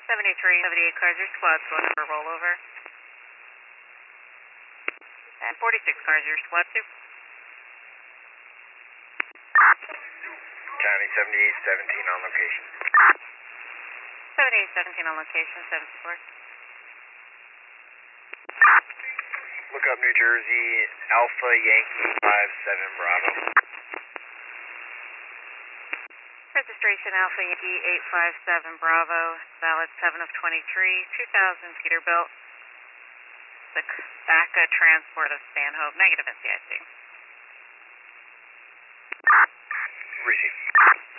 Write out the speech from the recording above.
73, 78 cars, your squad's going for rollover. And 46 cars, your squad 2. County 7817 on location. 7817 on location, 74. Look up New Jersey, Alpha Yankee 57 Bravo. Registration Alpha Yankee 857 Bravo, valid 7 of 23, 2000 Peterbilt. The BACA transport of Stanhope, negative NCIC. Receive.